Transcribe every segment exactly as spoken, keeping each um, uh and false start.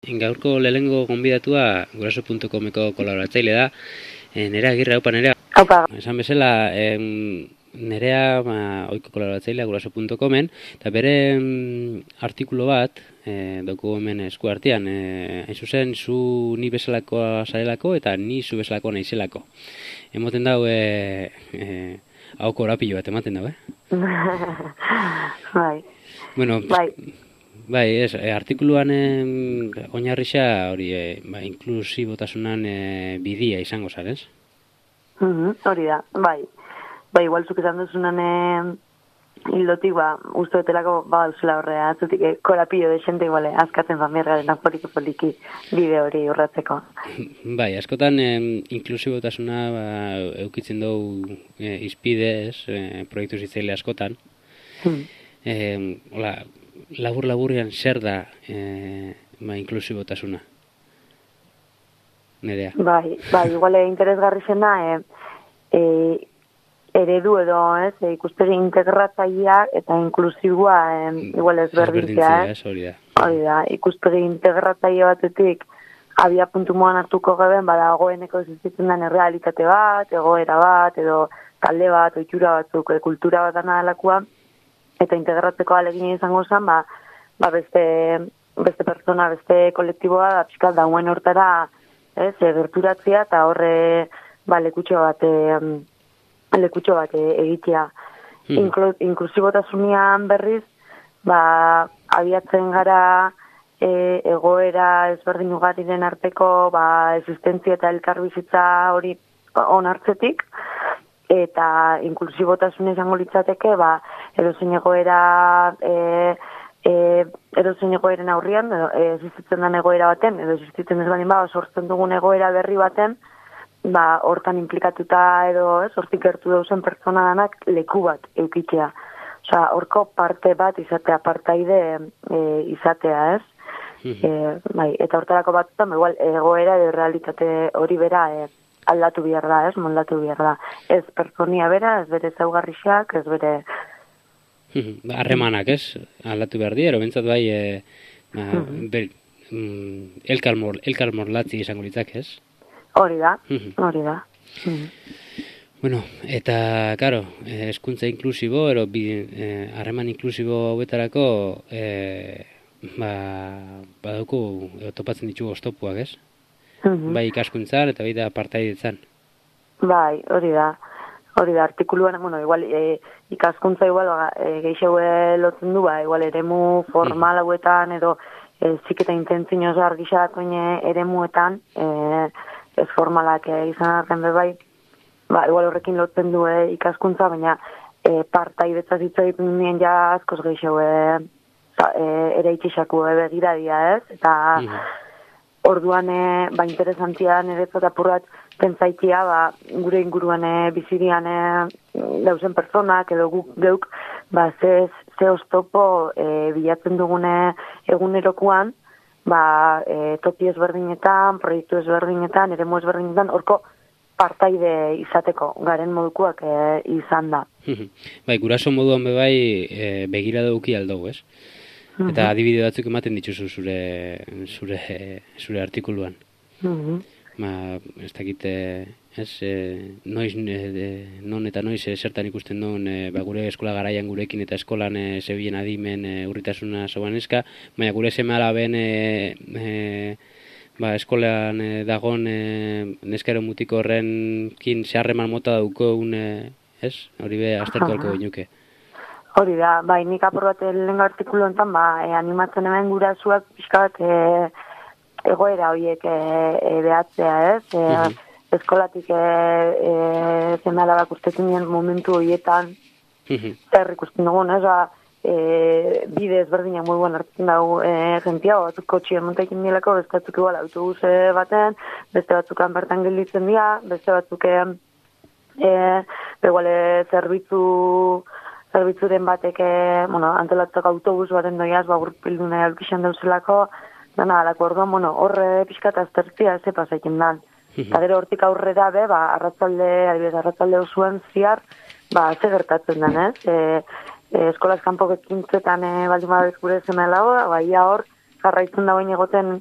Gaurko lehenengo gonbidatua guraso puntu comeko kolaboratzaile da, e, Nerea Agirre, haupa Nerea. Haupa. Esan bezala, em, Nerea ba, ohiko kolaboratzailea guraso puntu comen, eta bere em, artikulu bat, e, doku hemen esku artean, e, hain zuzen, zu ni bezalakoa zarelako eta ni zu bezalakoa naizelako. Emoten dau, e, e, hau korapilo bat ematen dau, eh? Bai. Bueno, bai. Bai, ez, e, artikuluan e, oinarrisa hori, e, ba, inklusibotasunan e, bidia izango zarez? Mm-hmm, hori da, bai. Bai, igual zuk esan duzunan e, hildotik, ba, uste betelako, ba, duzula horrea, atzutik, e, korapio de xente, igual, azkatzen familiaren poliki-poliki bide hori urratzeko. Bai, askotan e, inklusibotasuna ba, eukitzen dugu e, izpidez, e, proiektu zitzaile askotan. Mm. E, hola, labur-laburrean zer da e, ba, inklusibotasuna? Nerea. Bai, bai, igual interesgarri zena, e, e, eredu edo, ez, e, ikuspegi integratzaileak eta inklusiboa e, igual ezberdintzea, ez? Hori da. Hori da, ikuspegi integratzaile batetik abia puntu moan hartuko geben, badagoeneko existitzen den errealitate bat, egoera bat, edo talde bat, ohitura batzuk, kultura bat dana delakoa, eta integratzeko alegin izango zen, ba, ba beste, beste pertsona, beste kolektiboa, da pixkat dauen hortara, ez, gerturatzea, eta horre, ba, lekutxo bat, e, lekutxo bat e, egitea. Hmm. Inklu, inklusibotasunean berriz, ba, abiatzen gara e, egoera ezberdin ugariren arteko, ba, existentzia eta elkarbizitza hori onartzetik, eta inklusibotasun izango litzateke, ba, edozein egoera, e, e, edozein egoeren aurrian, edo, e, existitzen den egoera baten, edo existitzen ez baldin ba, sortzen dugun egoera berri baten, ba, hortan implikatuta edo, ez, hortik gertu dauzen pertsona danak leku bat eukitzea. Osa, horko parte bat izatea, partaide e, izatea, ez? E, bai, eta hortarako batzutan, igual, egoera edo realitate hori bera, e, aldatu behar da, ez, moldatu behar da. Ez pertsonia bera, ez bere zaugarrixak, ez bere... Harremanak, ez, aldatu behar di, ero bentsat bai, e, ba, ber, mm, elkar, mor, elkar morlatzi izango litzak, ez? Hori da, hori da. Bueno, eta, karo, hezkuntza inklusibo, ero harreman e, inklusibo hauetarako, e, ba, badauku, topatzen ditugu oztopuak, ez? Mm-hmm. Bai ikaskuntzan eta bai da partaidetzan. Bai, hori da. Hori da, artikuluan, bueno, igual e, ikaskuntza igual e, geixeu lotzen du, ba, igual eremu formal hauetan edo e, ziketa intentzioz argixatu eremuetan, e, ez formalak e, izan arren bai, ba, igual horrekin lotzen du e, ikaskuntza, baina e, partaidetza zitza ditun nien ja askoz geixeu e, e, ere itxixaku e, begiradia, ez? Eta... Mm-hmm. Orduan, e, ba, interesantia niretzat apurrat pentsaitia, ba, gure inguruan e, bizirian e, dauzen personak edo guk geuk, ba, ze, ze oztopo e, bilatzen dugune egunerokoan, ba, e, topi ezberdinetan, proiektu ezberdinetan, eremu ezberdinetan, horko partaide izateko, garen modukoak e, izan da. Bai, guraso moduan bebai e, begira duki aldau, ez? Eta adibide batzuk ematen dituzu zure zure zure artikuluan. Mhm. Ma, ez dakite, ez, e, noiz, e, non eta noiz e, zertan ikusten duen e, ba, gure eskola garaian gurekin eta eskolan e, zebilen adimen e, urritasuna zauan eska, baina gure seme alaben e, e, ba, eskolan e, dagon e, neskero mutiko horrenkin zeharreman mota dauko une, ez, hori be, aztertu alko ginuke. Hori da, bai, nik apur bat lehenko artikulu enten, ba, e, animatzen hemen gurasoak pixka bat e, egoera horiek e, e, behatzea, ez? E, mm-hmm. Eskolatik e, e, zeme alabak ustetzen dien momentu horietan, mm-hmm. zer ikusten dugun, ez? Ba, e, bide ezberdinak moduan hartzen dago e, jentia, batzuk kotxien montaikin dielako, beste batzuk igual autobus baten, beste batzukan bertan gelditzen dira, beste batzuk e, e, beguale zerbitzu... zerbitzuren batek, bueno, antolatzak autobus baten doiaz, ba, gurpildu nahi alkixan dauzelako, dana, alako orduan, bueno, horre pixka eta aztertzia ze pasaiken da. Eta gero hortik aurrera be, ba, arratzalde, adibidez, arratzalde osuen ziar, ba, ze gertatzen den, ez? E, e, eskolaz kanpo bekintzetan e, baldin badez gure zemela, ba, ia hor, jarraitzen dagoen egoten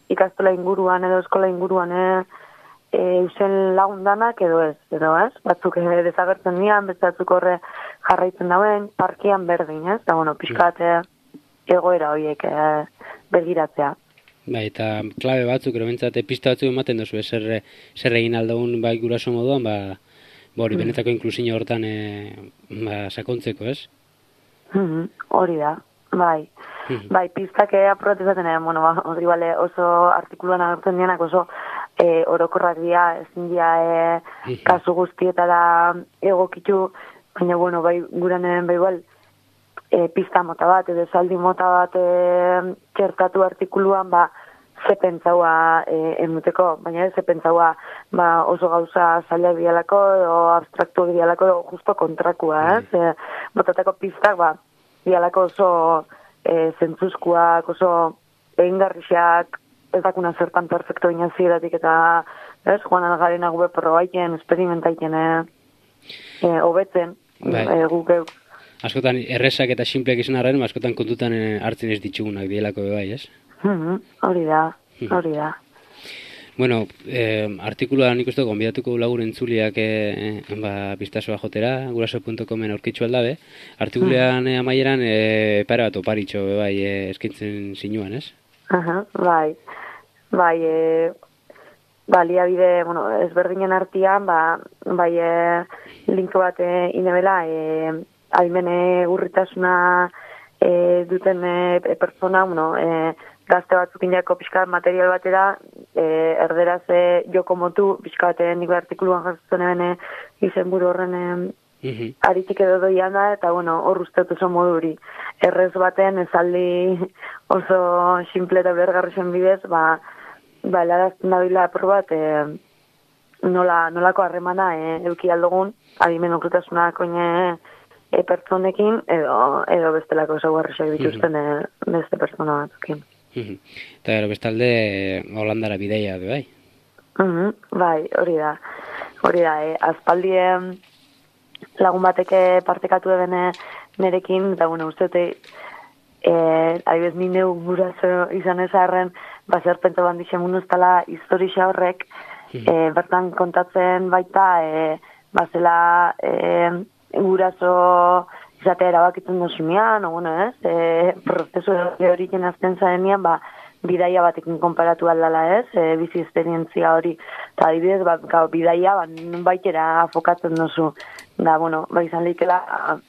ikastola inguruan edo eskola inguruan e, e, eusen lagundanak edo ez, edo ez, batzuk e, desagertzen dian, beste batzuk horre jarraitzen dauen, parkian berdin, ez, eta bueno, pixkate egoera horiek e, begiratzea. Bai, eta klabe batzuk, ero bentsate, pista batzuk ematen dozu, zer, zer egin aldagun bai guraso moduan, ba, hori, mm. benetako inklusiño hortan e, ba, sakontzeko, ez? Mm-hmm. Hori da, bai. Mm-hmm. Bai, pistak aprobatizaten, bueno, ba, hori bale oso artikuluan agertzen dianak oso e, orokorrak dira, ezin dira e, mm-hmm. kasu guztietara egokitu, baina, bueno, bai, guranen, bai, igual, E, pista mota bat, edo esaldi mota bat e, txertatu artikuluan, ba, ze pentsaua e, emuteko, baina ze pentsaua ba, oso gauza zaila bialako, edo abstraktu bialako, edo justo kontrakua, ez? E, botatako pistak, ba, bialako oso e, zentzuzkuak, oso egingarrixak, ez dakuna zertan perfecto ginen ziratik, eta, ez, joan algarena gube probaiten, esperimentaiten, e, e, hobetzen, e, guk euk. Askotan erresak eta simpleak izan arren, askotan kontutan hartzen ez ditugunak dielako bai, ez? Mm-hmm. Hori da, hori da. Bueno, eh, artikulua nik uste gonbidatuko lagur entzuliak eh, ba, biztasoa jotera, guraso punto comen aurkitzu aldabe. Artikulean mm. amaieran eh, pare bat oparitxo bai, eh, eskintzen zinuan, ez? Aha, bai, bai, eh, baliabide, bueno, ezberdinen artian, ba, bai, eh, linko bat eh, inebela, eh, Aimene urritasuna e, duten e, pertsona, bueno, e, gazte batzukin jako pixka material batera, e, erderaz e, joko motu, pixka bat nik artikuluan jasotzen ebene izen buru horren e, mm-hmm. aritik edo doian da, eta bueno, hor usteut oso moduri. Errez baten, esaldi oso simple eta bergarri zen bidez, ba, ba helarazten da bila apur bat, e, nola, nolako harremana e, euki aldogun, adimen urritasuna koine e, pertsonekin, edo, edo bestelako esaugarriak dituzten mm-hmm. e, beste pertsona batzukin. Mm-hmm. Eta gero bestalde Holandara bideia du, bai? Mm-hmm. Bai, hori da. Hori da, e, azpaldie lagun bateke partekatu ebene nerekin, eta bueno, uste dute, e, adibez nine guraso izan ezarren, bazer pentsa bandixen munuztala historia horrek, mm-hmm. e, bertan kontatzen baita, e, bazela, e, guraso izatea erabakitzen dozunean, o bueno, ez, e, prozesu hori jenazten zarenean, ba, bidaia batekin konparatu aldala, ez, e, bizi esperientzia hori, eta adibidez, ba, gau, bidaia, ba, baitera afokatzen dozu, da, bueno, ba, izan lehikela,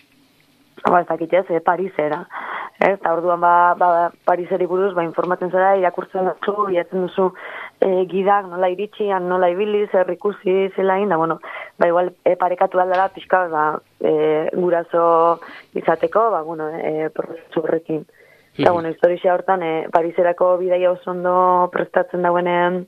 ba, ez dakit ez, e, Parisera, ez, eta orduan, ba, ba, Pariseri buruz, ba, informatzen zara, irakurtzen duzu, bilatzen duzu, E, gidak nola iritsian, nola ibili, zer ikusi zelain, da, bueno, ba, igual, e, parekatu aldara, pixka, ba, e, guraso izateko, ba, bueno, e, prozesu horrekin. Eta, mm-hmm. bueno, historia hortan, e, Pariserako bidaia oso ondo prestatzen dauenean,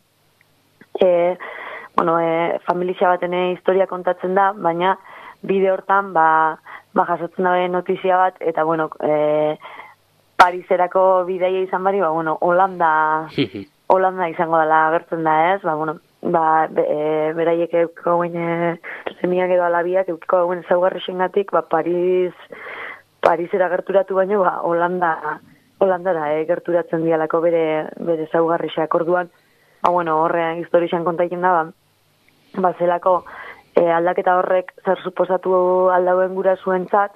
e, bueno, e, familia baten historia kontatzen da, baina bide hortan, ba, ba jasotzen dauen notizia bat, eta, bueno, e, Pariserako bidaia izan bari, ba, bueno, Holanda... Holanda izango dela agertzen da, ez? Ba, bueno, ba, be, e, beraiek eukiko guen e, zemiak edo alabiak eukiko guen zaugarri xengatik, ba, Paris, Parisera gerturatu baino, ba, Holanda, Holandara e, gerturatzen dialako bere, bere zaugarri xeak orduan. Ba, bueno, horrean historian kontaiken da, ba, ba zelako e, aldaketa horrek zer suposatu aldauen gura zuentzat,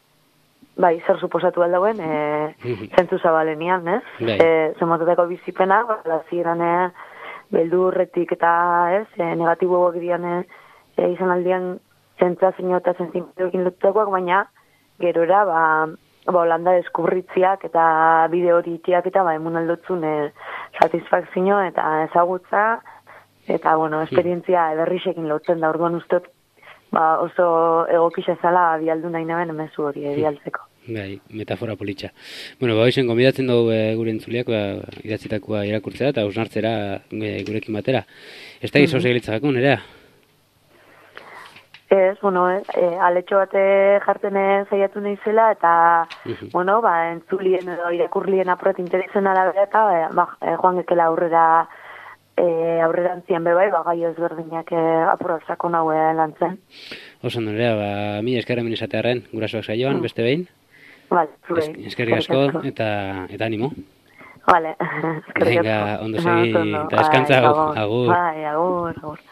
bai, zer suposatu aldauen, e, zentzu zabalenian, ez? E, zemotetako bizipena, ba, ziren, e, beldurretik eta, ez, e, negatibo dian, e, izan aldian zentzazio eta zentzimentuekin lotutakoak, baina, gerora, ba, ba, Holanda deskurritziak eta bide hori itiak eta, ba, emun aldotzun, e, satisfakzio eta ezagutza, eta, bueno, esperientzia ederrixekin lotzen da, orduan ustot, ba, oso egokisa zala bialdu nahi naben emezu hori bialtzeko. Bai, metafora politxa. Bueno, ba, hoizen gonbidatzen dugu e, gure entzuliak, ba, idatzitakoa irakurtzera eta ausnartzera e, gurekin batera. Ez da gizoz egilitzakako, nerea? Ez, bueno, e, aletxo bate jartzen zaiatu nahi zela, eta, uh-huh. bueno, ba, entzulien edo irakurlien apurat interesen arabera, eta, ba, e, joan gekela aurrera e, aurrerantzian bebai, ba, gai ezberdinak e, apurat zako naue lantzen. Oso, nerea, ba, mi eskerra minizatearen, gurasoak saioan, uh-huh. beste behin. Vale, Eskerrik asko eta, eta animo. Vale. Venga, ondo segi, eta eskantza, agur. Bai, agur, agur.